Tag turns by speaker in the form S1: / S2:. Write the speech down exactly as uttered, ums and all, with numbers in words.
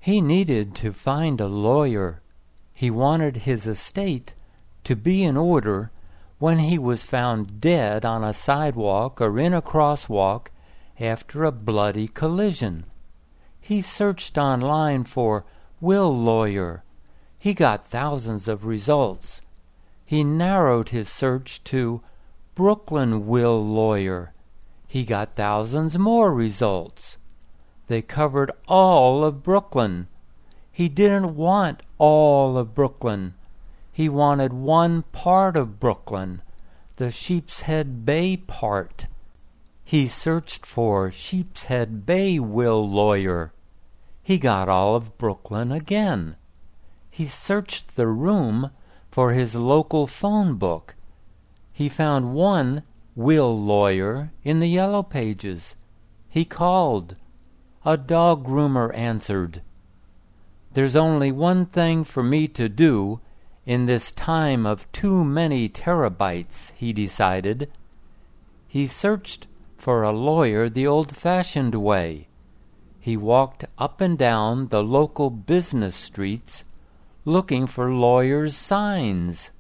S1: He needed to find a lawyer. He wanted his estate to be in order when he was found dead on a sidewalk or in a crosswalk after a bloody collision. He searched online for will lawyer. He got thousands of results. He narrowed his search to Brooklyn will lawyer. He got thousands more results. They covered all of Brooklyn. He didn't want all of Brooklyn. He wanted one part of Brooklyn, the Sheepshead Bay part. He searched for Sheepshead Bay will lawyer. He got all of Brooklyn again. He searched the room for his local phone book. He found one will lawyer in the yellow pages. He called. A dog groomer answered. There's only one thing for me to do in this time of too many terabytes, he decided. He searched for a lawyer the old-fashioned way. He walked up and down the local business streets looking for lawyers' signs.